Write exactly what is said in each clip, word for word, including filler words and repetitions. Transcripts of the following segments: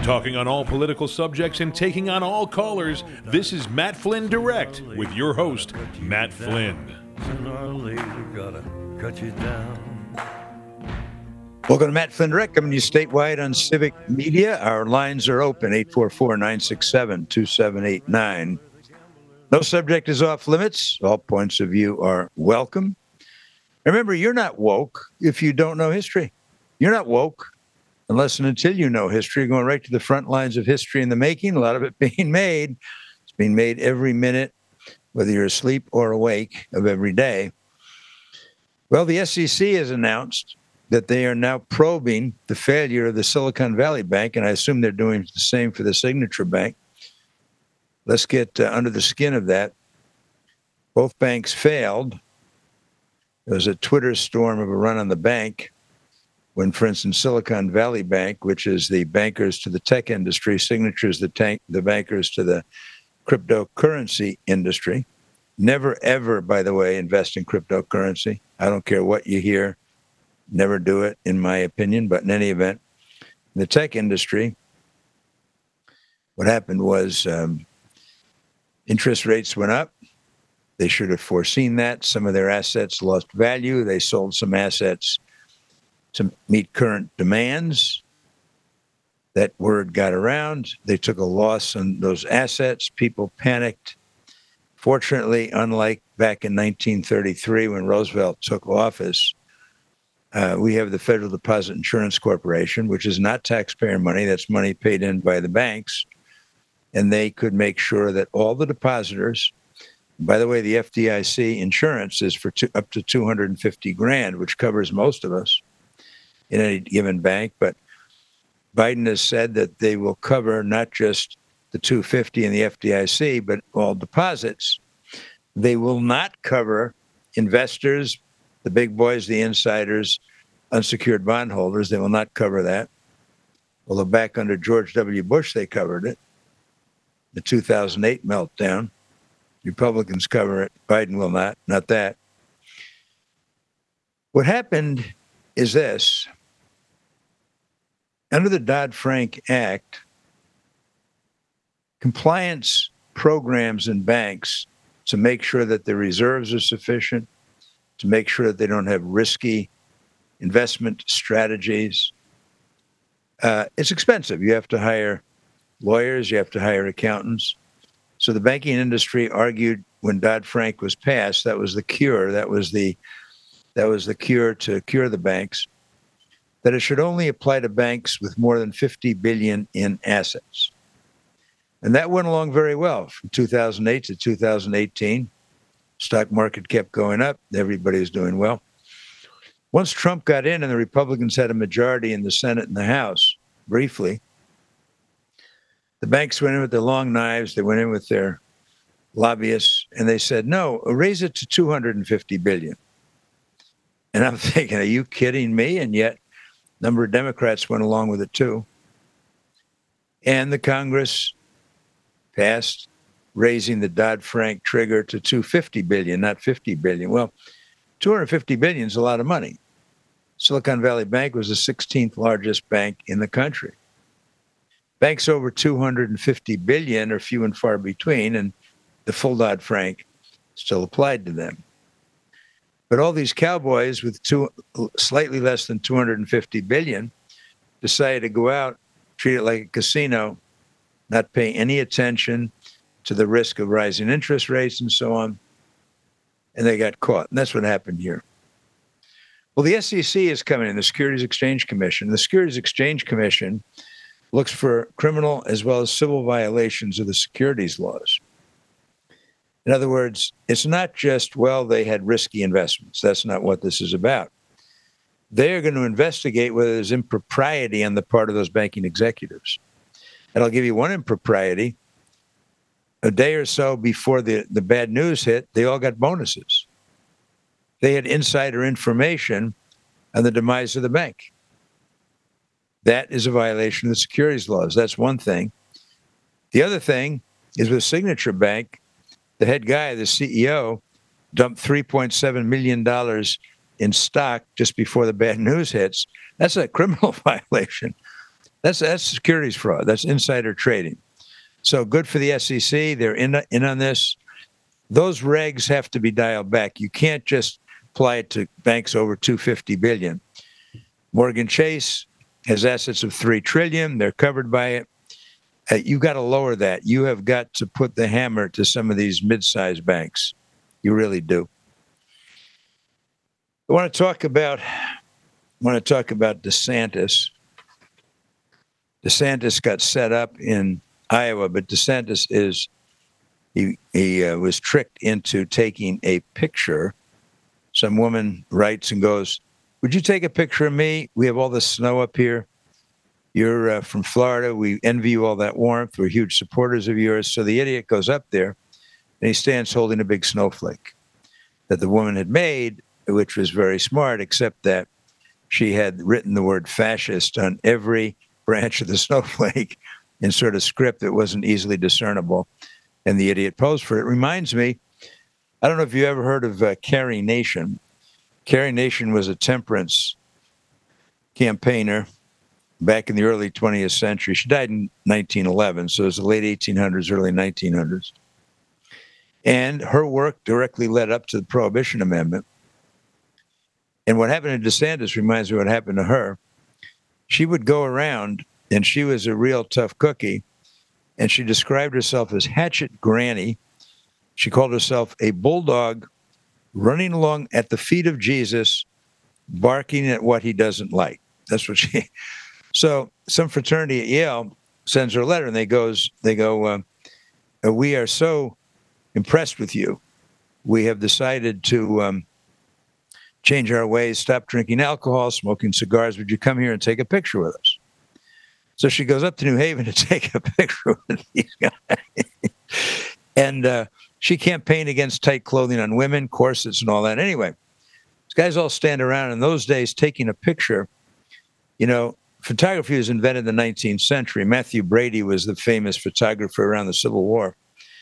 Talking on all political subjects and taking on all callers, this is Matt Flynn Direct with your host, Matt Flynn. Sooner or later, gotta cut you down. Welcome to Matt Flynn Direct, coming to you statewide on Civic Media. Our lines are open, eight four four, nine six seven, two seven eight nine. No subject is off limits. All points of view are welcome. Remember, you're not woke if you don't know history. You're not woke unless and until you know history. You're going right to the front lines of history in the making, a lot of it being made. It's being made every minute, whether you're asleep or awake, of every day. Well, the S E C has announced that they are now probing the failure of the Silicon Valley Bank, and I assume they're doing the same for the Signature Bank. Let's get uh, under the skin of that. Both banks failed. There was a Twitter storm of a run on the bank when, for instance, Silicon Valley Bank, which is the bankers to the tech industry, Signature is the, tank, the bankers to the cryptocurrency industry. Never, ever, by the way, invest in cryptocurrency. I don't care what you hear. Never do it, in my opinion. But in any event, in the tech industry, what happened was um, interest rates went up. They should have foreseen that. Some of their assets lost value. They sold some assets to meet current demands. That word got around. They took a loss on those assets. People panicked. Fortunately, unlike back in nineteen thirty-three when Roosevelt took office, uh, we have the Federal Deposit Insurance Corporation, which is not taxpayer money. That's money paid in by the banks. And they could make sure that all the depositors, by the way, the F D I C insurance is for two, up to two hundred fifty grand, which covers most of us in any given bank. But Biden has said that they will cover not just the two hundred fifty in the F D I C, but all deposits. They will not cover investors, the big boys, the insiders, unsecured bondholders. They will not cover that. Although back under George W. Bush, they covered it. The two thousand eight meltdown. Republicans cover it. Biden will not. Not that. What happened is this. Under the Dodd-Frank Act, compliance programs in banks to make sure that the reserves are sufficient, to make sure that they don't have risky investment strategies. Uh, it's expensive. You have to hire lawyers. You have to hire accountants. So the banking industry argued when Dodd-Frank was passed, that was the cure. That was the that was the cure to cure the banks, that it should only apply to banks with more than fifty billion dollars in assets. And that went along very well from two thousand eight to two thousand eighteen. Stock market kept going up. Everybody was doing well. Once Trump got in and the Republicans had a majority in the Senate and the House, briefly, the banks went in with their long knives. They went in with their lobbyists, and they said, no, raise it to two hundred fifty billion dollars. And I'm thinking, are you kidding me? And yet, a number of Democrats went along with it, too. And the Congress passed raising the Dodd-Frank trigger to two hundred fifty billion dollars, not fifty billion dollars. Well, two hundred fifty billion dollars is a lot of money. Silicon Valley Bank was the sixteenth largest bank in the country. Banks over two hundred fifty billion dollars are few and far between, and the full Dodd-Frank still applied to them. But all these cowboys with two, slightly less than two hundred fifty billion dollars decided to go out, treat it like a casino, not pay any attention to the risk of rising interest rates and so on, and they got caught. And that's what happened here. Well, the S E C is coming in, the Securities Exchange Commission. The Securities Exchange Commission looks for criminal as well as civil violations of the securities laws. In other words, it's not just, well, they had risky investments. That's not what this is about. They're going to investigate whether there's impropriety on the part of those banking executives. And I'll give you one impropriety. A day or so before the, the bad news hit, they all got bonuses. They had insider information on the demise of the bank. That is a violation of the securities laws. That's one thing. The other thing is with Signature Bank, the head guy, the C E O, dumped three point seven million dollars in stock just before the bad news hits. That's a criminal violation. That's that's securities fraud. That's insider trading. So good for the S E C. They're in in on this. Those regs have to be dialed back. You can't just apply it to banks over two hundred fifty billion dollars. Morgan Chase has assets of three trillion dollars. They're covered by it. Uh, you got to lower that. You have got to put the hammer to some of these mid-sized banks. You really do. I want to talk about. I want to talk about DeSantis. DeSantis got set up in Iowa, but DeSantis is he he uh, was tricked into taking a picture. Some woman writes and goes, "Would you take a picture of me? We have all this snow up here. You're uh, from Florida. We envy you all that warmth. We're huge supporters of yours." So the idiot goes up there, and he stands holding a big snowflake that the woman had made, which was very smart, except that she had written the word fascist on every branch of the snowflake in sort of script that wasn't easily discernible. And the idiot posed for it. It reminds me, I don't know if you ever heard of uh, Carrie Nation. Carrie Nation was a temperance campaigner back in the early twentieth century. She died in nineteen eleven, so it was the late eighteen hundreds, early nineteen hundreds. And her work directly led up to the Prohibition Amendment. And what happened to DeSantis reminds me of what happened to her. She would go around, and she was a real tough cookie, and she described herself as Hatchet Granny. She called herself a bulldog running along at the feet of Jesus, barking at what he doesn't like. That's what she... So some fraternity at Yale sends her a letter, and they goes, they go, uh, "We are so impressed with you. We have decided to um, change our ways, stop drinking alcohol, smoking cigars. Would you come here and take a picture with us?" So she goes up to New Haven to take a picture with these guys. And uh, she campaigned against tight clothing on women, corsets, and all that. Anyway, these guys all stand around. In those days, taking a picture, you know, photography was invented in the nineteenth century. Matthew Brady was the famous photographer around the Civil War.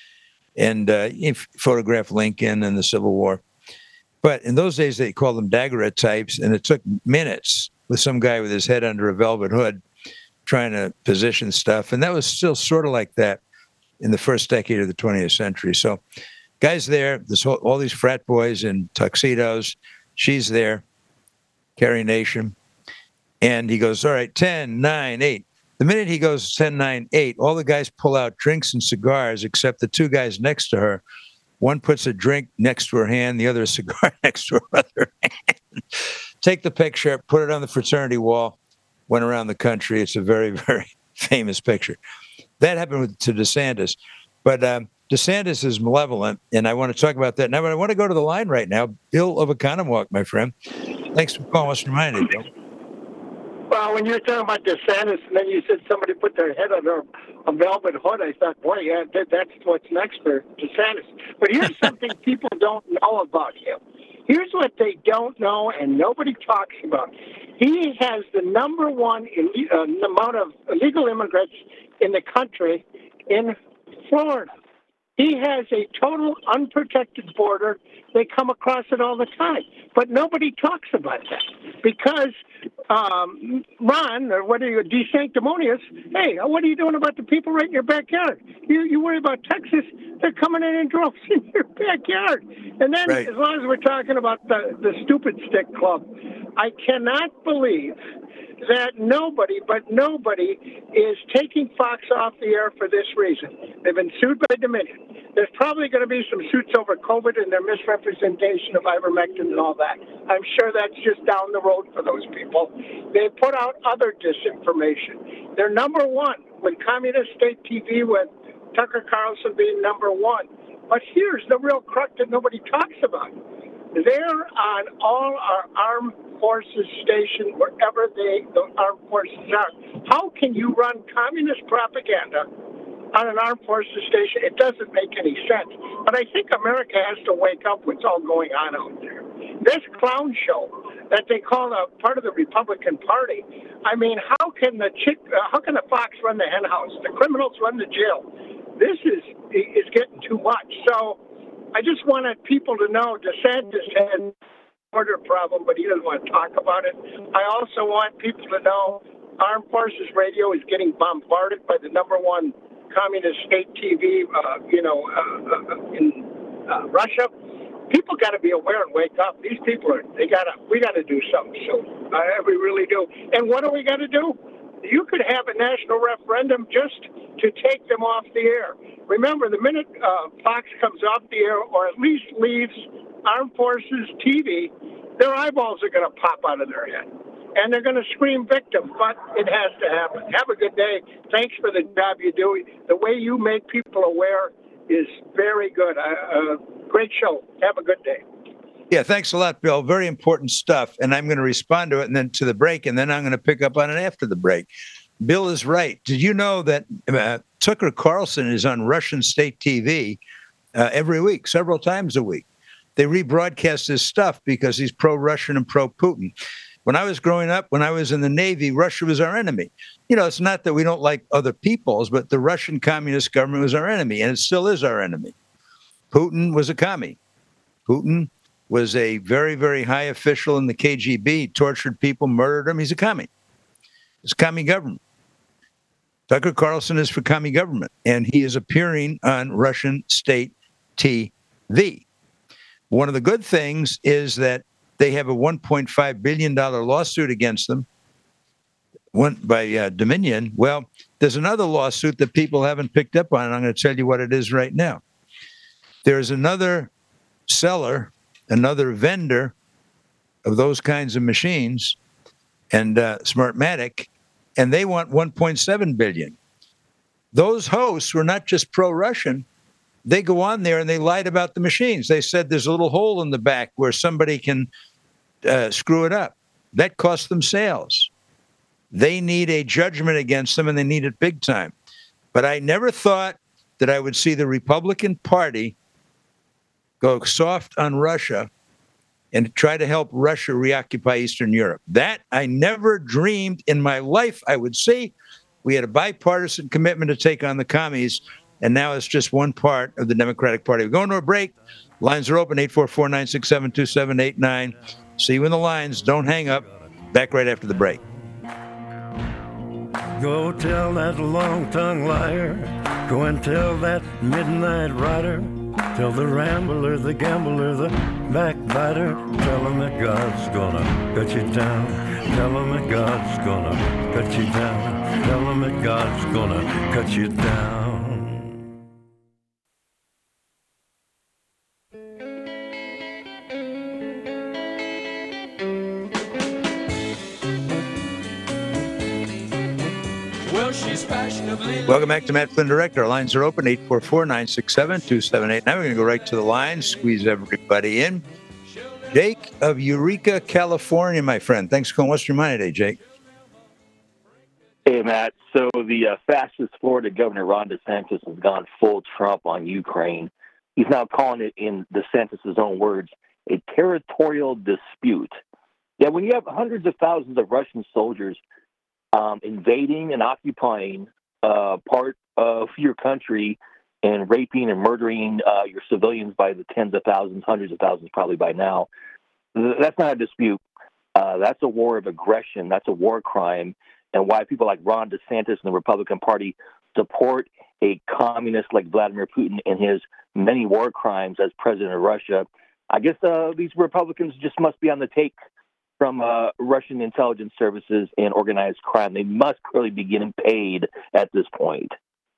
And uh, he photographed Lincoln and the Civil War. But in those days, they called them daguerreotypes, and it took minutes with some guy with his head under a velvet hood trying to position stuff. And that was still sort of like that in the first decade of the twentieth century. So guys there, this whole, all these frat boys in tuxedos, she's there, Carrie Nation. And he goes, all right, ten, nine, eight. The minute he goes ten, nine, eight, all the guys pull out drinks and cigars, except the two guys next to her. One puts a drink next to her hand, the other a cigar next to her other hand. Take the picture, put it on the fraternity wall, went around the country. It's a very, very famous picture. That happened with, to DeSantis. But um, DeSantis is malevolent, and I want to talk about that now. But I want to go to the line right now. Bill of Economwalk, my friend. Thanks for calling. What's reminded, Bill? Well, when you were talking about DeSantis, and then you said somebody put their head under a velvet hood, I thought, boy, yeah, that, that's what's next for DeSantis. But here's something people don't know about him. Here's what they don't know, and nobody talks about. He has the number one Ill- uh, amount of illegal immigrants in the country in Florida. He has a total unprotected border. They come across it all the time. But nobody talks about that because um, Ron, or what are you, DeSanctimonious, hey, what are you doing about the people right in your backyard? You you worry about Texas, they're coming in in droves in your backyard. And then right. As long as we're talking about the, the Stupid Stick Club, I cannot believe that nobody, but nobody, is taking Fox off the air for this reason. They've been sued by Dominion. There's probably going to be some suits over COVID and their misrepresentation of ivermectin and all that. I'm sure that's just down the road for those people. They put out other disinformation. They're number one with Communist State T V, with Tucker Carlson being number one. But here's the real crux that nobody talks about. They're on all our armed forces stationed wherever they, the armed forces are. How can you run communist propaganda on an armed forces station? It doesn't make any sense. But I think America has to wake up what's all going on out there. This clown show that they call a part of the Republican Party, I mean, how can the chick, uh, how can the fox run the hen house? The criminals run the jail. This is is getting too much. So I just wanted people to know DeSantis had a border problem, but he doesn't want to talk about it. I also want people to know Armed Forces Radio is getting bombarded by the number one communist state T V, uh, you know, uh, uh, in uh, Russia. People got to be aware and wake up. These people are, they got to, we got to do something soon. Uh, we really do. And what do we got to do? You could have a national referendum just to take them off the air. Remember, the minute uh, Fox comes off the air, or at least leaves Armed Forces T V, their eyeballs are going to pop out of their head. And they're going to scream victim, but it has to happen. Have a good day. Thanks for the job you do. The way you make people aware is very good. Uh, uh, great show. Have a good day. Yeah, thanks a lot, Bill. Very important stuff. And I'm going to respond to it and then to the break, and then I'm going to pick up on it after the break. Bill is right. Did you know that uh, Tucker Carlson is on Russian state T V uh, every week, several times a week? They rebroadcast his stuff because he's pro-Russian and pro-Putin. When I was growing up, when I was in the Navy, Russia was our enemy. You know, it's not that we don't like other peoples, but the Russian communist government was our enemy, and it still is our enemy. Putin was a commie. Putin was a very, very high official in the K G B, tortured people, murdered them. He's a commie. It's a commie government. Tucker Carlson is for commie government, and he is appearing on Russian state T V. One of the good things is that they have a one point five billion dollars lawsuit against them one, by uh, Dominion. Well, there's another lawsuit that people haven't picked up on, and I'm going to tell you what it is right now. There's another seller, another vendor of those kinds of machines, and uh, Smartmatic, and they want one point seven billion dollars. Those hosts were not just pro-Russian. They go on there and they lied about the machines. They said there's a little hole in the back where somebody can uh, screw it up. That cost them sales. They need a judgment against them, and they need it big time. But I never thought that I would see the Republican Party go soft on Russia and try to help Russia reoccupy Eastern Europe. That I never dreamed in my life I would see. We had a bipartisan commitment to take on the commies, and now it's just one part of the Democratic Party. We're going to a break. Lines are open, eight four four, nine six seven, two seven eight nine. See you in the lines. Don't hang up. Back right after the break. Go tell that long-tongued liar. Go and tell that midnight rider. Tell the rambler, the gambler, the backbiter. Tell him that God's gonna cut you down. Tell him that God's gonna cut you down. Tell him that God's gonna cut you down. Welcome back to Matt Flynn Direct. Our lines are open, eight four four, nine six seven, two seven eight. Now we're going to go right to the line, squeeze everybody in. Jake of Eureka, California, my friend. Thanks for calling. What's your mind today, Jake? Hey, Matt. So the uh, fastest Florida governor, Ron DeSantis, has gone full Trump on Ukraine. He's now calling it, in DeSantis' own words, a territorial dispute. Yeah, when you have hundreds of thousands of Russian soldiers um, invading and occupying uh, part of your country and raping and murdering uh, your civilians by the tens of thousands, hundreds of thousands probably by now, that's not a dispute. Uh, that's a war of aggression. That's a war crime. And why people like Ron DeSantis and the Republican Party support a communist like Vladimir Putin and his many war crimes as president of Russia. I guess uh, these Republicans just must be on the take from uh, Russian intelligence services and organized crime. They must clearly be getting paid at this point.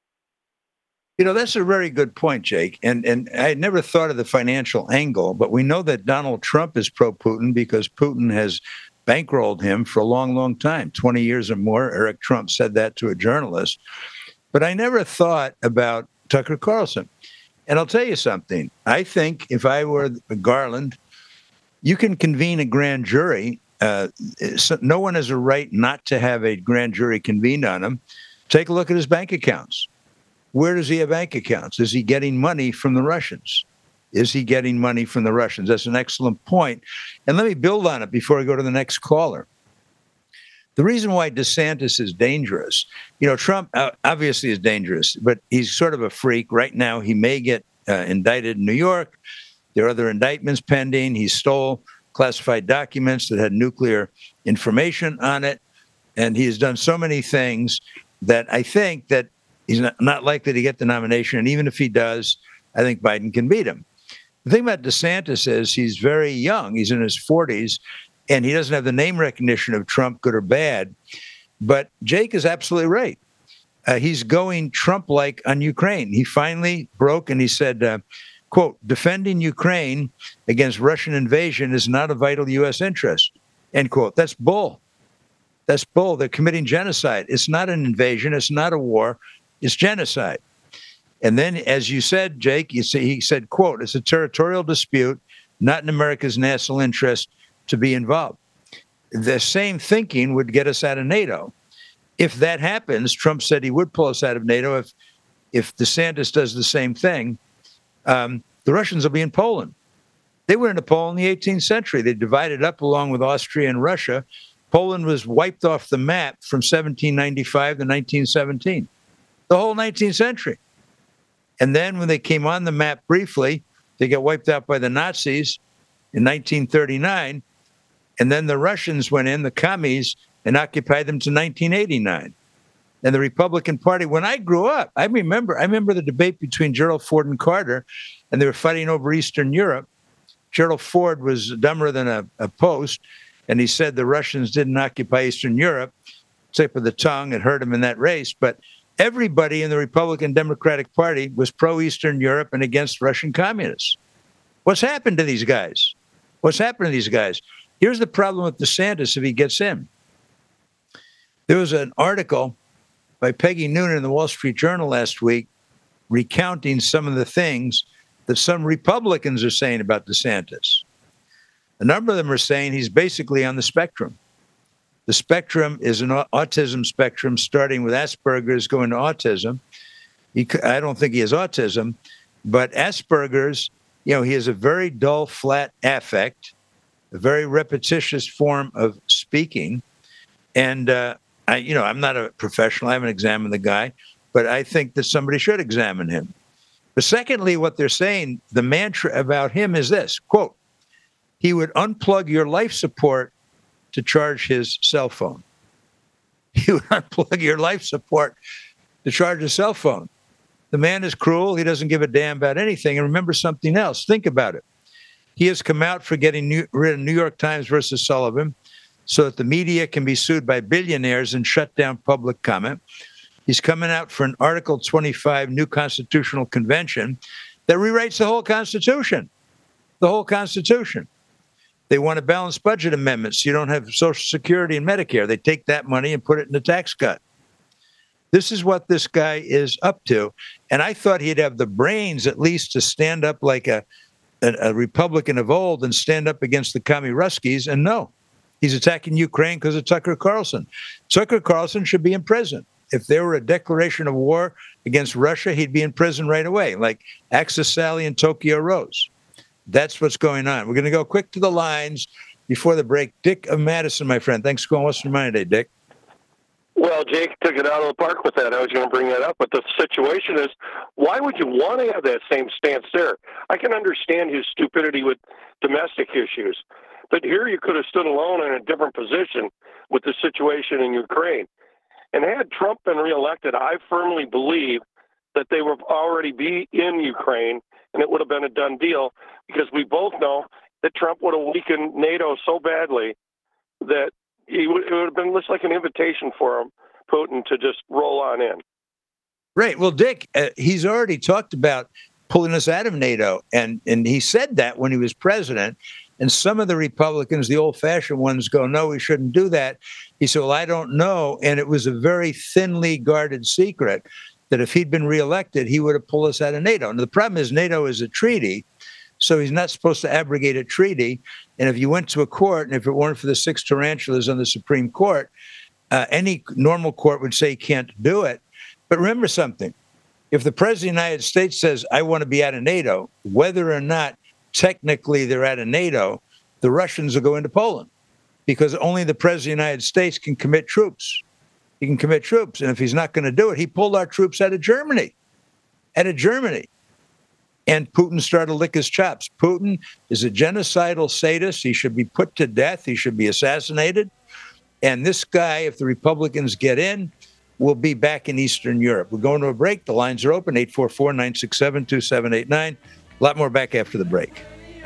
You know, that's a very good point, Jake. And and I had never thought of the financial angle, but we know that Donald Trump is pro-Putin because Putin has bankrolled him for a long, long time, twenty years or more. Eric Trump said that to a journalist. But I never thought about Tucker Carlson. And I'll tell you something. I think if I were Garland, you can convene a grand jury. Uh, so no one has a right not to have a grand jury convened on him. Take a look at his bank accounts. Where does he have bank accounts? Is he getting money from the Russians? Is he getting money from the Russians? That's an excellent point. And let me build on it before I go to the next caller. The reason why DeSantis is dangerous, you know, Trump obviously is dangerous, but he's sort of a freak. Right now, he may get uh, indicted in New York. There are other indictments pending. He stole classified documents that had nuclear information on it. And he has done so many things that I think that he's not, not likely to get the nomination. And even if he does, I think Biden can beat him. The thing about DeSantis is he's very young. He's in his forties, and he doesn't have the name recognition of Trump, good or bad. But Jake is absolutely right. Uh, he's going Trump-like on Ukraine. He finally broke and he said, uh, quote, defending Ukraine against Russian invasion is not a vital U S interest, end quote. That's bull. That's bull. They're committing genocide. It's not an invasion. It's not a war. It's genocide. And then, as you said, Jake, you see, he said, quote, it's a territorial dispute, not in America's national interest to be involved. The same thinking would get us out of NATO. If that happens, Trump said he would pull us out of NATO. If if DeSantis does the same thing, um, the Russians will be in Poland. They were into Poland in the eighteenth century. They divided up along with Austria and Russia. Poland was wiped off the map from seventeen ninety-five to nineteen seventeen, the whole nineteenth century. And then when they came on the map briefly, they got wiped out by the Nazis in nineteen thirty-nine. And then the Russians went in, the commies, and occupied them to nineteen eighty-nine. And the Republican Party, when I grew up, I remember I remember the debate between Gerald Ford and Carter, and they were fighting over Eastern Europe. Gerald Ford was dumber than a, a post, and he said the Russians didn't occupy Eastern Europe, tip of the tongue, it hurt him in that race. But everybody in the Republican Democratic Party was pro-Eastern Europe and against Russian communists. What's happened to these guys? What's happened to these guys? Here's the problem with DeSantis if he gets in. There was an article by Peggy Noonan in the Wall Street Journal last week recounting some of the things that some Republicans are saying about DeSantis. A number of them are saying he's basically on the spectrum. The spectrum is an autism spectrum, starting with Asperger's, going to autism. He, I don't think he has autism, but Asperger's, you know, he has a very dull, flat affect, a very repetitious form of speaking. And, uh, I, you know, I'm not a professional. I haven't examined the guy, but I think that somebody should examine him. But secondly, what they're saying, the mantra about him is this, quote, he would unplug your life support to charge his cell phone. He would unplug your life support to charge his cell phone. The man is cruel. He doesn't give a damn about anything. And remember something else. Think about it. He has come out for getting new, rid of New York Times versus Sullivan so that the media can be sued by billionaires and shut down public comment. He's coming out for an Article twenty-five new constitutional convention that rewrites the whole Constitution. The whole Constitution. They want a balanced budget amendment so you don't have Social Security and Medicare. They take that money and put it in a tax cut. This is what this guy is up to. And I thought he'd have the brains at least to stand up like a, a, a Republican of old and stand up against the commie Ruskies. And no, he's attacking Ukraine because of Tucker Carlson. Tucker Carlson should be in prison. If there were a declaration of war against Russia, he'd be in prison right away, like Axis Sally and Tokyo Rose. That's what's going on. We're going to go quick to the lines before the break. Dick of Madison, my friend. Thanks for going. What's your mind today, Dick? Well, Jake took it out of the park with that. I was going to bring that up. But the situation is, why would you want to have that same stance there? I can understand his stupidity with domestic issues. But here you could have stood alone in a different position with the situation in Ukraine. And had Trump been reelected, I firmly believe that they would already be in Ukraine, and it would have been a done deal, because we both know that Trump would have weakened NATO so badly that he would, it would have been just like an invitation for him, Putin, to just roll on in. Right. Well, Dick, uh, he's already talked about pulling us out of NATO, and, and he said that when he was president. And some of the Republicans, the old-fashioned ones, go, no, we shouldn't do that. He said, well, I don't know. And it was a very thinly guarded secret that if he'd been reelected, he would have pulled us out of NATO. And the problem is NATO is a treaty, so he's not supposed to abrogate a treaty. And if you went to a court, and if it weren't for the six tarantulas on the Supreme Court, uh, any normal court would say he can't do it. But remember something. If the president of the United States says, I want to be out of NATO, whether or not technically they're out of NATO, the Russians will go into Poland, because only the president of the United States can commit troops. He can commit troops. And if he's not going to do it, he pulled our troops out of Germany, out of Germany. And Putin started to lick his chops. Putin is a genocidal sadist. He should be put to death. He should be assassinated. And this guy, if the Republicans get in, will be back in Eastern Europe. We're going to a break. The lines are open, eight four four, nine six seven, two seven eight nine. A lot more back after the break.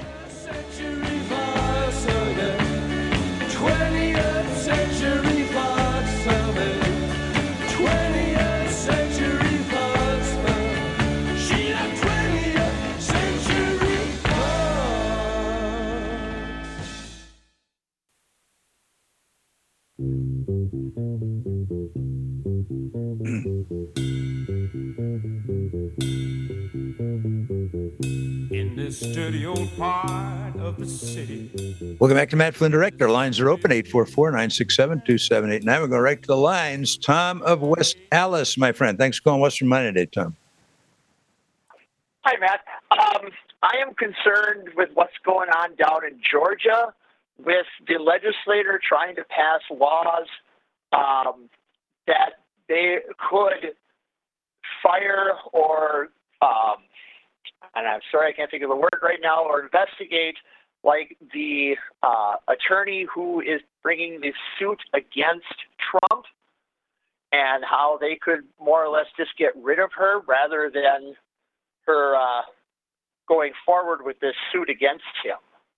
In this dirty old part of the city. Welcome back to Matt Flynn Direct. Our lines are open, eight four four, nine six seven, two seven eight nine. We're going right to the lines. Tom of West Allis, my friend. Thanks for calling Western Money today, Tom. Hi, Matt. Um, I am concerned with what's going on down in Georgia with the legislator trying to pass laws um, that they could fire or, um, and I'm sorry, I can't think of the word right now, or investigate like the uh, attorney who is bringing the suit against Trump, and how they could more or less just get rid of her rather than her uh, going forward with this suit against him.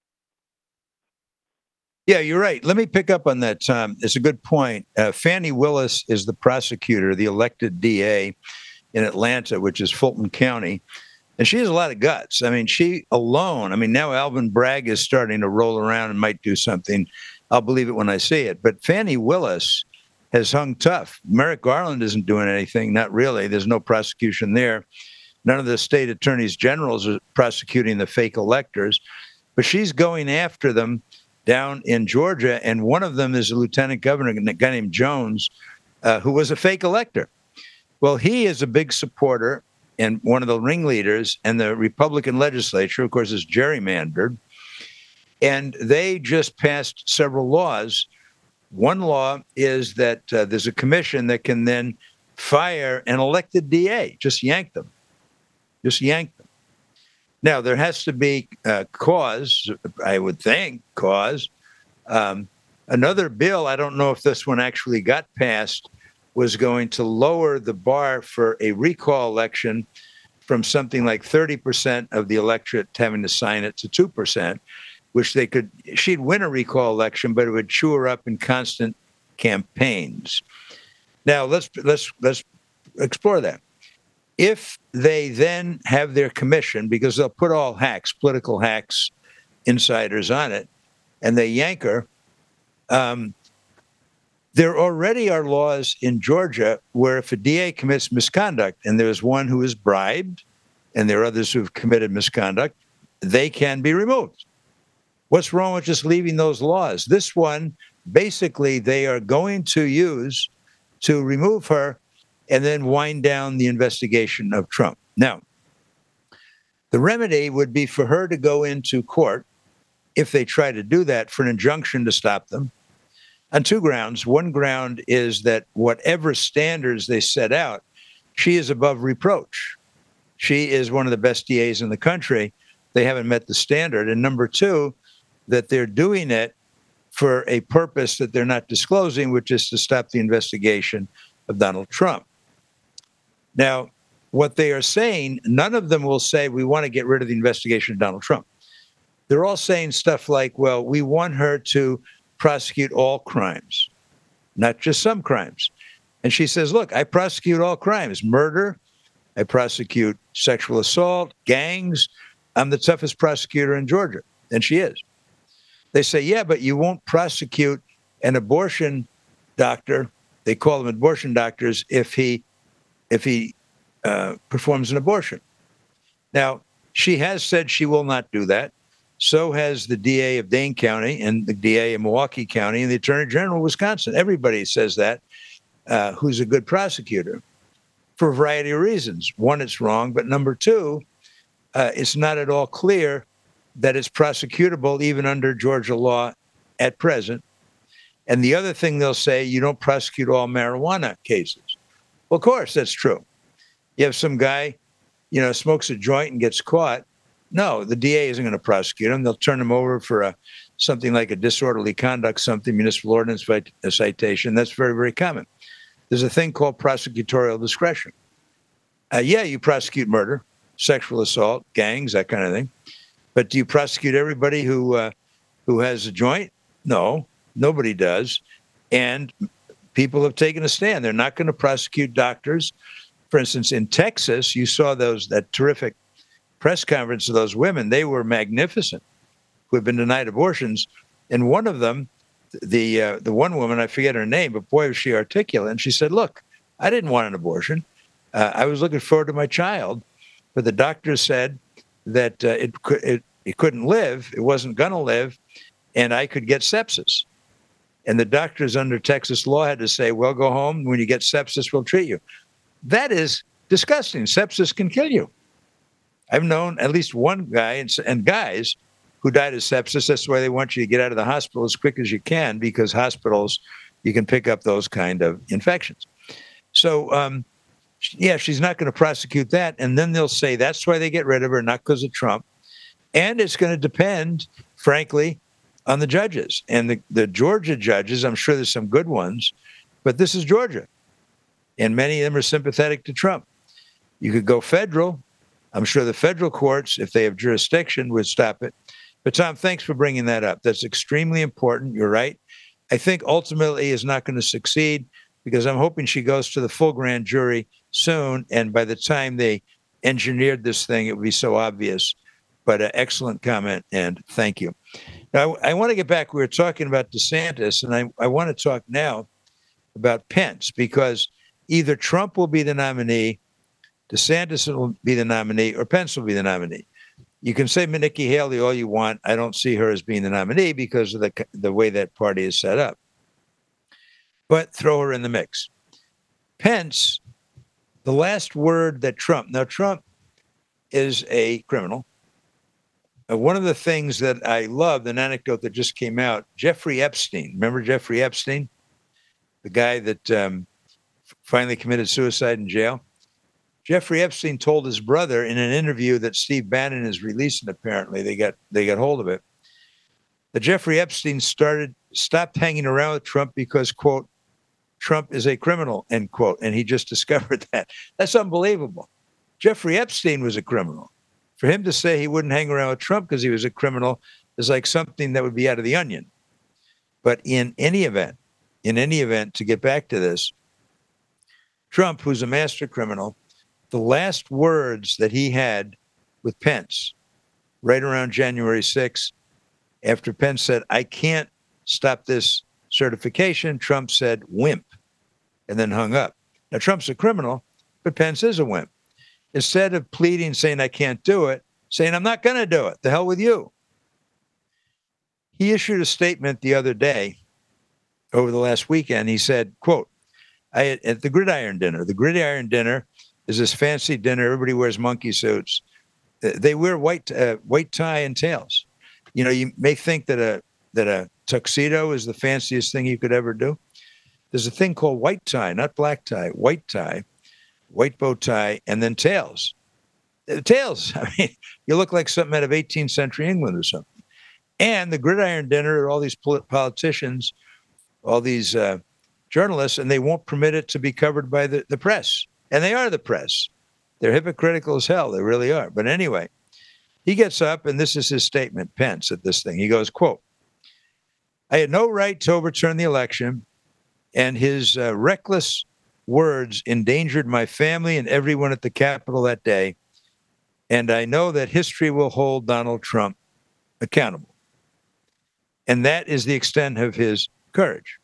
Yeah, you're right. Let me pick up on that, Tom. It's a good point. Uh, Fannie Willis is the prosecutor, the elected D A in Atlanta, which is Fulton County. And she has a lot of guts. I mean, she alone, I mean, now Alvin Bragg is starting to roll around and might do something. I'll believe it when I see it. But Fannie Willis has hung tough. Merrick Garland isn't doing anything. Not really. There's no prosecution there. None of the state attorneys generals are prosecuting the fake electors. But she's going after them down in Georgia. And one of them is a lieutenant governor, a guy named Jones, uh, who was a fake elector. Well, he is a big supporter and one of the ringleaders, and the Republican legislature, of course, is gerrymandered. And they just passed several laws. One law is that uh, there's a commission that can then fire an elected D A, just yank them, just yank them. Now, there has to be uh, cause, I would think, cause. Um, another bill, I don't know if this one actually got passed, was going to lower the bar for a recall election from something like thirty percent of the electorate having to sign it to two percent, which they could, she'd win a recall election, but it would chew her up in constant campaigns. Now, let's let's let's explore that. If they then have their commission, because they'll put all hacks, political hacks, insiders on it, and they yank her, um, there already are laws in Georgia where if a D A commits misconduct, and there's one who is bribed, and there are others who have committed misconduct, they can be removed. What's wrong with just leaving those laws? This one, basically, they are going to use to remove her and then wind down the investigation of Trump. Now, the remedy would be for her to go into court, if they try to do that, for an injunction to stop them, on two grounds. One ground is that whatever standards they set out, she is above reproach. She is one of the best D As in the country. They haven't met the standard. And number two, that they're doing it for a purpose that they're not disclosing, which is to stop the investigation of Donald Trump. Now, what they are saying, none of them will say, we want to get rid of the investigation of Donald Trump. They're all saying stuff like, well, we want her to prosecute all crimes, not just some crimes. And she says, look, I prosecute all crimes, murder, I prosecute sexual assault, gangs. I'm the toughest prosecutor in Georgia. And she is. They say, yeah, but you won't prosecute an abortion doctor. They call them abortion doctors if he if he uh, performs an abortion. Now, she has said she will not do that. So has the D A of Dane County and the D A of Milwaukee County and the Attorney General of Wisconsin. Everybody says that, uh, who's a good prosecutor, for a variety of reasons. One, it's wrong. But number two, uh, it's not at all clear that it's prosecutable even under Georgia law at present. And the other thing they'll say, you don't prosecute all marijuana cases. Well, of course, that's true. You have some guy, you know, smokes a joint and gets caught. No, the D A isn't going to prosecute him. They'll turn him over for a something like a disorderly conduct, something municipal ordinance a citation. That's very, very common. There's a thing called prosecutorial discretion. Uh, yeah, you prosecute murder, sexual assault, gangs, that kind of thing. But do you prosecute everybody who uh, who has a joint? No, nobody does. And people have taken a stand. They're not going to prosecute doctors. For instance, in Texas, you saw those that terrific press conference of those women. They were magnificent, who have been denied abortions. And one of them, the uh, the one woman, I forget her name, but boy, was she articulate. And she said, look, I didn't want an abortion. Uh, I was looking forward to my child. But the doctor said that uh, it, could, it, it couldn't live. It wasn't going to live. And I could get sepsis. And the doctors under Texas law had to say, well, go home. When you get sepsis, we'll treat you. That is disgusting. Sepsis can kill you. I've known at least one guy and, and guys who died of sepsis. That's why they want you to get out of the hospital as quick as you can, because hospitals, you can pick up those kind of infections. So, um, yeah, she's not going to prosecute that. And then they'll say that's why they get rid of her, not because of Trump. And it's going to depend, frankly, on the judges. And the, the Georgia judges, I'm sure there's some good ones, but this is Georgia. And many of them are sympathetic to Trump. You could go federal. I'm sure the federal courts, if they have jurisdiction, would stop it. But, Tom, thanks for bringing that up. That's extremely important. You're right. I think ultimately is not going to succeed because I'm hoping she goes to the full grand jury soon. And by the time they engineered this thing, it would be so obvious. But an excellent comment, and thank you. Now, I, I want to get back. We were talking about DeSantis, and I, I want to talk now about Pence, because either Trump will be the nominee, DeSantis will be the nominee, or Pence will be the nominee. You can say Nikki Haley all you want. I don't see her as being the nominee because of the the way that party is set up. But throw her in the mix. Pence, the last word that Trump, now Trump is a criminal. Uh, one of the things that I love, an anecdote that just came out, Jeffrey Epstein. Remember Jeffrey Epstein? The guy that um, finally committed suicide in jail? Jeffrey Epstein told his brother in an interview that Steve Bannon is releasing, apparently, they got they got hold of it, that Jeffrey Epstein started stopped hanging around with Trump because, quote, Trump is a criminal, end quote. And he just discovered that. That's unbelievable. Jeffrey Epstein was a criminal. For him to say he wouldn't hang around with Trump because he was a criminal is like something that would be out of the Onion. But in any event, in any event, to get back to this, Trump, who's a master criminal, the last words that he had with Pence right around January sixth, after Pence said, I can't stop this certification, Trump said, wimp, and then hung up. Now, Trump's a criminal, but Pence is a wimp. Instead of pleading, saying, I can't do it, saying, I'm not going to do it. The hell with you. He issued a statement the other day, over the last weekend. He said, quote, I at the Gridiron Dinner, the Gridiron Dinner is this fancy dinner. Everybody wears monkey suits. They wear white uh, white tie and tails. You know, you may think that a that a tuxedo is the fanciest thing you could ever do. There's a thing called white tie, not black tie, white tie, white bow tie, and then tails. The tails, I mean, you look like something out of eighteenth century England or something. And the Gridiron Dinner are all these politicians, all these uh, journalists, and they won't permit it to be covered by the, the press. And they are the press. They're hypocritical as hell. They really are. But anyway, he gets up, and this is his statement, Pence, at this thing. He goes, quote, I had no right to overturn the election, and his uh, reckless words endangered my family and everyone at the Capitol that day. And I know that history will hold Donald Trump accountable. And that is the extent of his courage.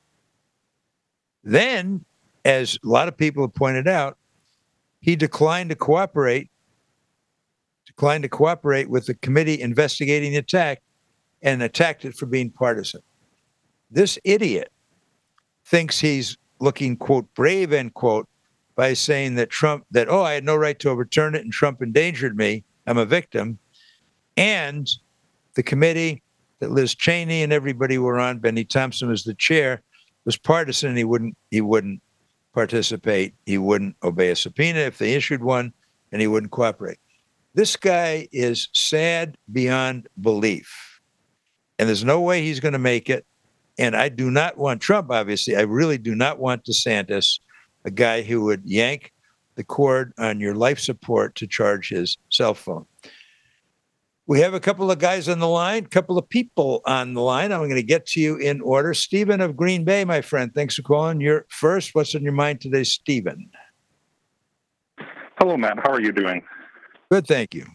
Then, as a lot of people have pointed out, he declined to cooperate, declined to cooperate with the committee investigating the attack and attacked it for being partisan. This idiot thinks he's looking, quote, brave, end quote, by saying that Trump, that, oh, I had no right to overturn it and Trump endangered me. I'm a victim. And the committee that Liz Cheney and everybody were on, Benny Thompson was the chair, was partisan, and he wouldn't, he wouldn't participate. He wouldn't obey a subpoena if they issued one, and he wouldn't cooperate. This guy is sad beyond belief. and there's no way he's going to make it. And I do not want Trump, obviously. I really do not want DeSantis, a guy who would yank the cord on your life support to charge his cell phone. We have a couple of guys on the line, a couple of people on the line. I'm going to get to you in order. Stephen of Green Bay, my friend, thanks for calling. You're first. What's on your mind today, Stephen? Hello, Matt. How are you doing? Good, thank you.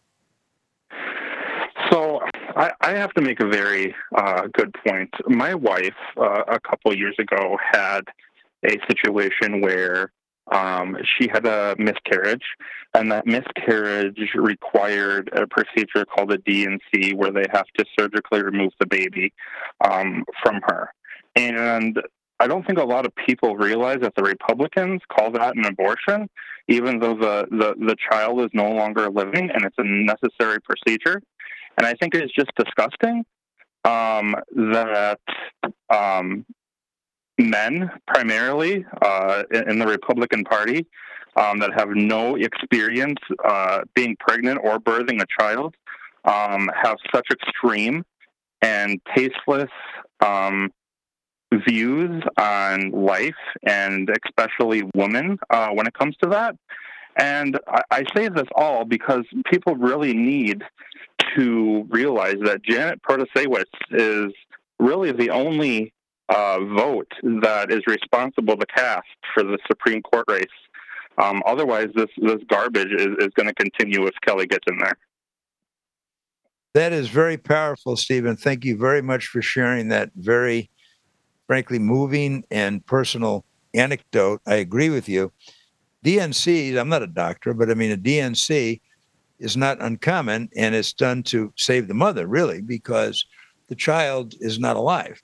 So I, I have to make a very uh, good point. My wife, uh, a couple of years ago, had a situation where um, she had a miscarriage, and that miscarriage required a procedure called a D and C, where they have to surgically remove the baby um, from her. And I don't think a lot of people realize that the Republicans call that an abortion, even though the, the, the child is no longer living and it's a necessary procedure. And I think it's just disgusting um, that um, men, primarily uh, in, in the Republican Party, um, that have no experience uh, being pregnant or birthing a child, um, have such extreme and tasteless um, views on life, and especially women uh, when it comes to that. And I, I say this all because people really need to realize that Janet Protasiewicz is really the only uh, vote that is responsible to cast for the Supreme Court race. Um, otherwise, this, this garbage is, is going to continue if Kelly gets in there. That is very powerful, Stephen. Thank you very much for sharing that very, frankly, moving and personal anecdote. I agree with you. D N C, I'm not a doctor, but I mean, a D N C is not uncommon, and it's done to save the mother, really, because the child is not alive.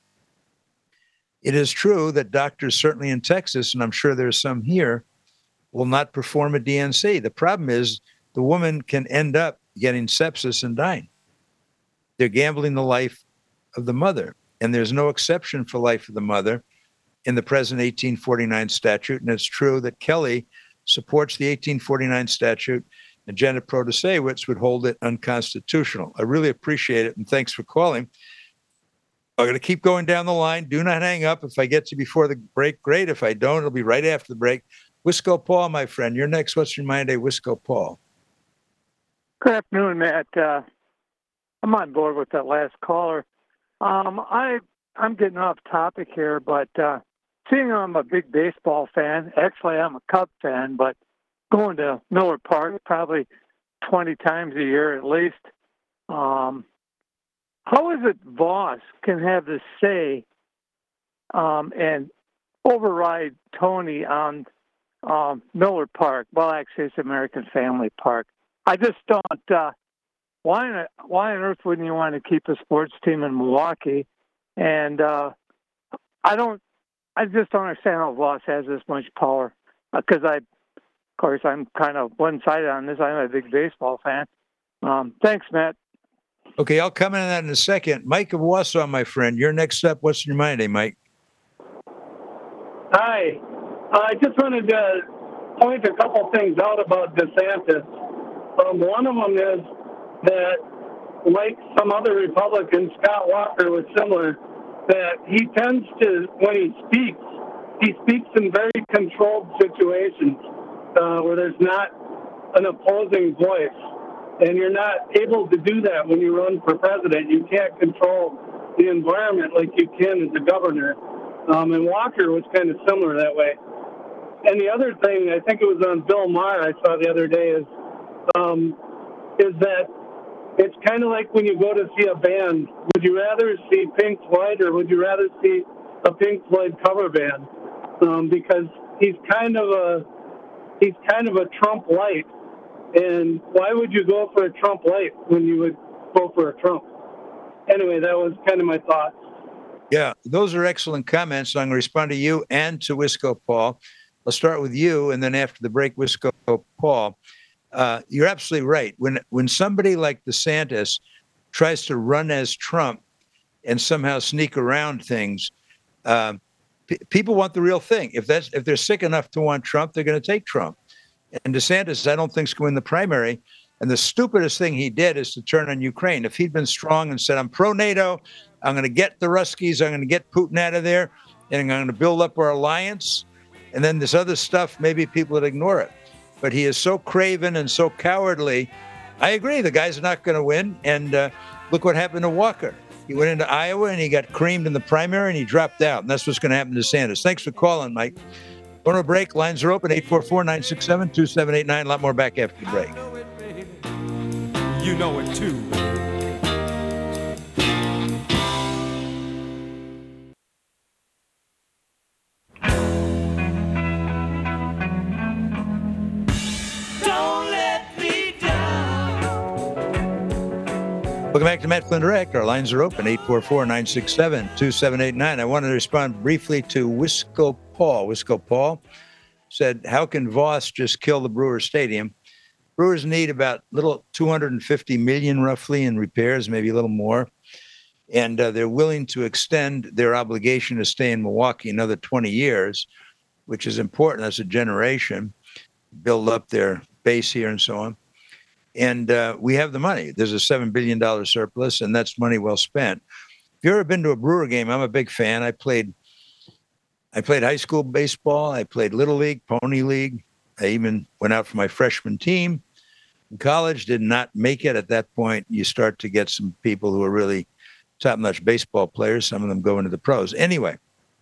It is true that doctors, certainly in Texas, and I'm sure there's some here, will not perform a D N C. The problem is the woman can end up getting sepsis and dying. They're gambling the life of the mother, and there's no exception for life of the mother in the present eighteen forty-nine statute. And it's true that Kelly supports the eighteen forty-nine statute, and Janet Protasiewicz would hold it unconstitutional. I really appreciate it, and thanks for calling. I'm going to keep going down the line. Do not hang up. If I get to you before the break, great. If I don't, it'll be right after the break. Wisco Paul, my friend, you're next. What's your mind, a Wisco Paul? Good afternoon, Matt. Uh, I'm on board with that last caller. Um, I, I'm getting off topic here, but uh, seeing I'm a big baseball fan, actually I'm a Cub fan, but going to Miller Park probably twenty times a year at least. Um, how is it Voss can have the say um, and override Tony on um, Miller Park? Well, actually, it's American Family Park. I just don't. Uh, why, why on earth wouldn't you want to keep a sports team in Milwaukee? And uh, I don't. I just don't understand how Voss has this much power. Because I, of course, I'm kind of one-sided on this. I'm a big baseball fan. Um, thanks, Matt. Okay, I'll come in on that in a second. Mike of Wausau, my friend, you're next up. What's in your mind, eh, Mike? Hi. Uh, I just wanted to point a couple things out about DeSantis. Um, one of them is that, like some other Republicans, Scott Walker was similar, that he tends to, when he speaks, he speaks in very controlled situations uh, where there's not an opposing voice. And you're not able to do that when you run for president. You can't control the environment like you can as a governor. Um, and Walker was kind of similar that way. And the other thing, I think it was on Bill Maher I saw the other day, is um, is that it's kind of like when you go to see a band. Would you rather see Pink Floyd or would you rather see a Pink Floyd cover band? Um, because he's kind of a he's kind of a Trump light. And why would you go for a Trump light when you would go for a Trump? Anyway, that was kind of my thoughts. Yeah, those are excellent comments. So I'm going to respond to you and to Wisco Paul. I'll start with you, and then after the break, Wisco Paul. Uh, you're absolutely right. When when somebody like DeSantis tries to run as Trump and somehow sneak around things, um, p- people want the real thing. If that's if they're sick enough to want Trump, they're going to take Trump. And DeSantis, I don't think, is going to win the primary. And the stupidest thing he did is to turn on Ukraine. If he'd been strong and said, I'm pro-NATO, I'm going to get the Ruskies, I'm going to get Putin out of there, and I'm going to build up our alliance, and then this other stuff, maybe people would ignore it. But he is so craven and so cowardly. I agree, the guy's not going to win. And uh, look what happened to Walker. He went into Iowa and he got creamed in the primary and he dropped out. And that's what's going to happen to Sanders. Thanks for calling, Mike. Going to a break. Lines are open, eight four four, nine six seven, two seven eight nine. A lot more back after the break. You know it too. Don't let me down. Welcome back to Matt Flynn Direct. Our lines are open, eight four four, nine six seven, two seven eight nine. I wanted to respond briefly to Wisco Paul. Wisco Paul said, how can Voss just kill the Brewers Stadium? Brewers need about little two hundred fifty million roughly in repairs, maybe a little more. And uh, they're willing to extend their obligation to stay in Milwaukee another twenty years, which is important. That's a generation, build up their base here and so on. And uh, we have the money. There's a seven billion dollars surplus, and that's money well spent. If you've ever been to a Brewer game, I'm a big fan. I played I played high school baseball. I played Little League, Pony League. I even went out for my freshman team. In college, did not make it. At that point, you start to get some people who are really top-notch baseball players. Some of them go into the pros. Anyway,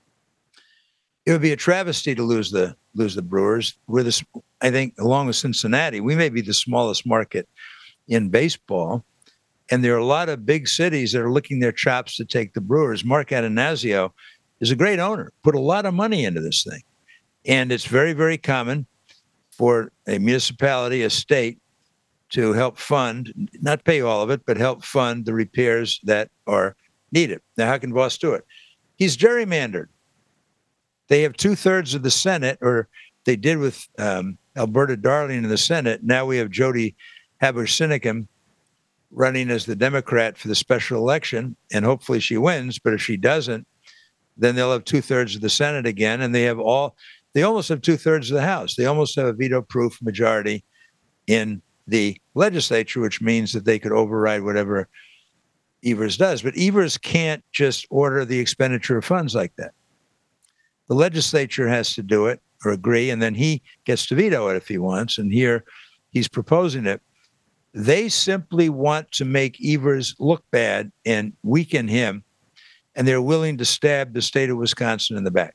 it would be a travesty to lose the lose the Brewers. We're the, I think, along with Cincinnati, we may be the smallest market in baseball. And there are a lot of big cities that are licking their chops to take the Brewers. Mark Atanasio is a great owner, put a lot of money into this thing. And it's very, very common for a municipality, a state, to help fund, not pay all of it, but help fund the repairs that are needed. Now, how can Voss do it? He's gerrymandered. They have two-thirds of the Senate, or they did with um, Alberta Darling in the Senate. Now we have Jody Haber-Sinickim running as the Democrat for the special election, and hopefully she wins. But if she doesn't, then they'll have two-thirds of the Senate again, and they have all, they almost have two-thirds of the House. They almost have a veto-proof majority in the legislature, which means that they could override whatever Evers does. But Evers can't just order the expenditure of funds like that. The legislature has to do it or agree, and then he gets to veto it if he wants. And here he's proposing it. They simply want to make Evers look bad and weaken him, and they're willing to stab the state of Wisconsin in the back.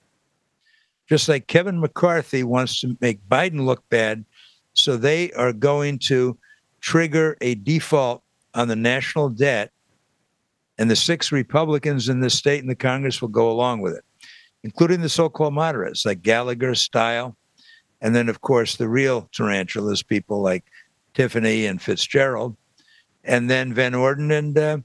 Just like Kevin McCarthy wants to make Biden look bad, so they are going to trigger a default on the national debt, and the six Republicans in the state and the Congress will go along with it, including the so-called moderates like Gallagher, Style, and then, of course, the real tarantulas, people like Tiffany and Fitzgerald, and then Van Orden and uh,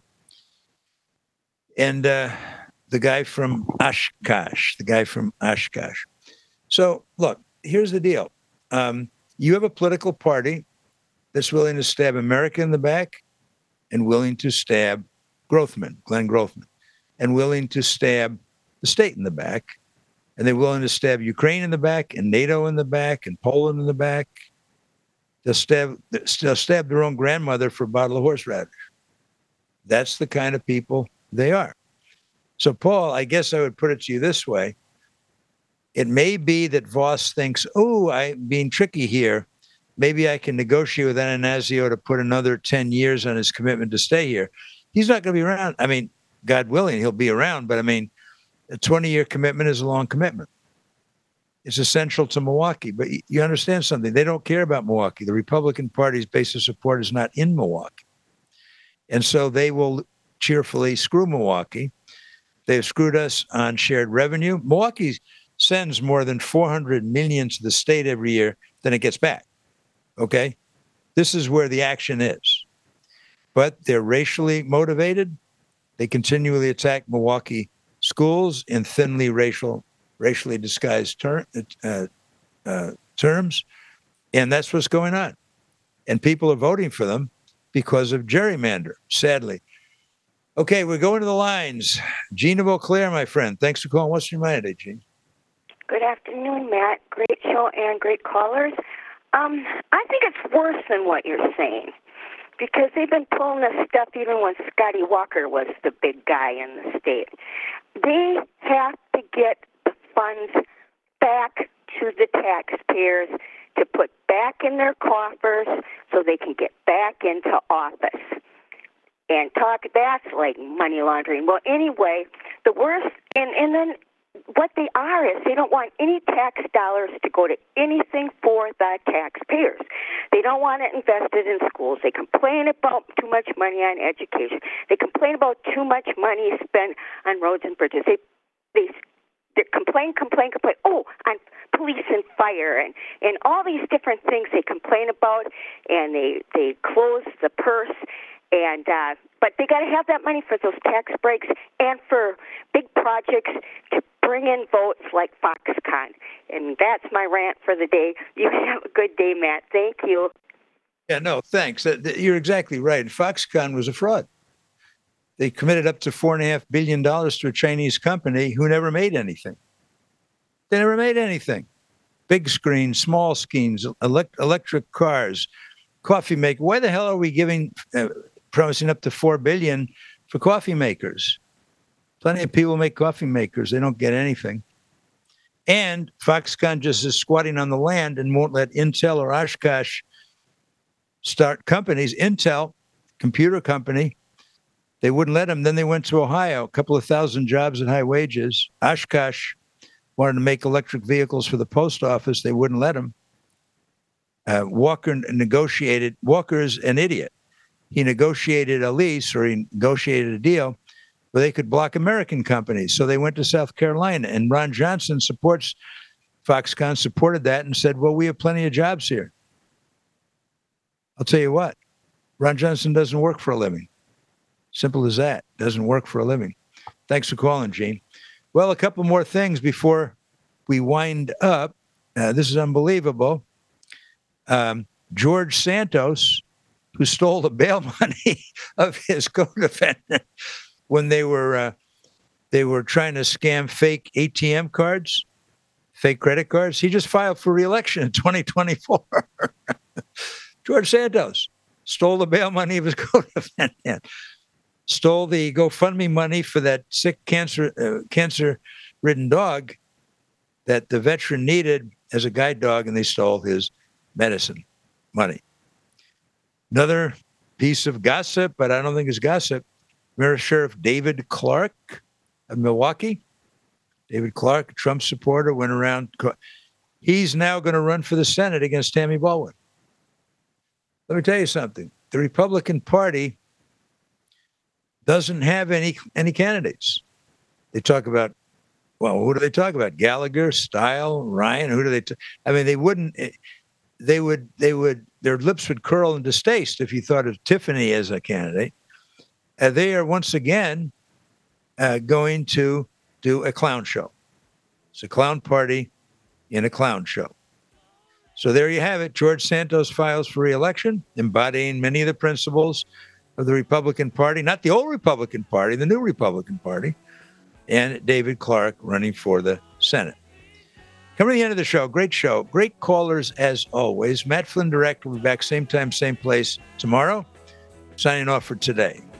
and uh, the guy from Oshkosh, the guy from Oshkosh. So, look, here's the deal. Um, you have a political party that's willing to stab America in the back and willing to stab Grothman, Glenn Grothman, and willing to stab the state in the back. And they're willing to stab Ukraine in the back and NATO in the back and Poland in the back. They'll stab, they'll stab their own grandmother for a bottle of horseradish. That's the kind of people they are. So, Paul, I guess I would put it to you this way. It may be that Voss thinks, oh, I'm being tricky here. Maybe I can negotiate with Atanasio to put another ten years on his commitment to stay here. He's not going to be around. I mean, God willing, he'll be around. But, I mean, a twenty-year commitment is a long commitment. It's essential to Milwaukee. But you understand something. They don't care about Milwaukee. The Republican Party's base of support is not in Milwaukee. And so they will cheerfully screw Milwaukee. They've screwed us on shared revenue. Milwaukee sends more than four hundred million dollars to the state every year than it gets back. Okay? This is where the action is. But they're racially motivated. They continually attack Milwaukee schools in thinly racial, racially disguised ter- uh, uh, terms. And that's what's going on. And people are voting for them because of gerrymander, sadly. Okay, we're going to the lines. Gene of Eau Claire, my friend. Thanks for calling. What's your mind today, Gene? Good afternoon, Matt. Great show and great callers. Um, I think it's worse than what you're saying, because they've been pulling this stuff even when Scotty Walker was the big guy in the state. They have to get the funds back to the taxpayers to put back in their coffers so they can get back into office. And talk, that's like money laundering. Well, anyway, the worst, and, and then what they are is they don't want any tax dollars to go to anything for the taxpayers. They don't want it invested in schools. They complain about too much money on education. They complain about too much money spent on roads and bridges. They, they, they complain, complain, complain. Oh, on police and fire and, and all these different things they complain about, and they, they close the purse. And uh, but they got to have that money for those tax breaks and for big projects to bring in votes like Foxconn. And that's my rant for the day. You have a good day, Matt. Thank you. Yeah, no, thanks. You're exactly right. Foxconn was a fraud. They committed up to four and a half billion dollars to a Chinese company who never made anything. They never made anything. Big screens, small screens, elect- electric cars, coffee maker. Why the hell are we giving? Uh, promising up to four billion dollars for coffee makers? Plenty of people make coffee makers. They don't get anything. And Foxconn just is squatting on the land and won't let Intel or Oshkosh start companies. Intel, computer company, they wouldn't let them. Then they went to Ohio, a couple of thousand jobs at high wages. Oshkosh wanted to make electric vehicles for the post office. They wouldn't let them. Uh, Walker negotiated. Walker's an idiot. He negotiated a lease, or he negotiated a deal where they could block American companies. So they went to South Carolina, and Ron Johnson supports Foxconn, supported that and said, well, we have plenty of jobs here. I'll tell you what, Ron Johnson doesn't work for a living. Simple as that. Doesn't work for a living. Thanks for calling, Gene. Well, a couple more things before we wind up. Uh, this is unbelievable. Um, George Santos, who stole the bail money of his co-defendant when they were uh, they were trying to scam fake A T M cards, fake credit cards. He just filed for re-election in twenty twenty-four. George Santos stole the bail money of his co-defendant, stole the GoFundMe money for that sick cancer uh, cancer-ridden dog that the veteran needed as a guide dog, and they stole his medicine money. Another piece of gossip, but I don't think it's gossip. Remember Sheriff David Clark of Milwaukee? David Clark, a Trump supporter, went around. He's now going to run for the Senate against Tammy Baldwin. Let me tell you something. The Republican Party doesn't have any any candidates. They talk about, well, who do they talk about? Gallagher, Stile, Ryan. Who do they? T- I mean, they wouldn't. They would. They would. Their lips would curl in distaste if you thought of Tiffany as a candidate. Uh, they are once again uh, going to do a clown show. It's a clown party in a clown show. So there you have it. George Santos files for re-election, embodying many of the principles of the Republican Party, not the old Republican Party, the new Republican Party, and David Clark running for the Senate. Coming to the end of the show, great show, great callers as always. Matt Flynn Direct will be back same time, same place tomorrow. Signing off for today.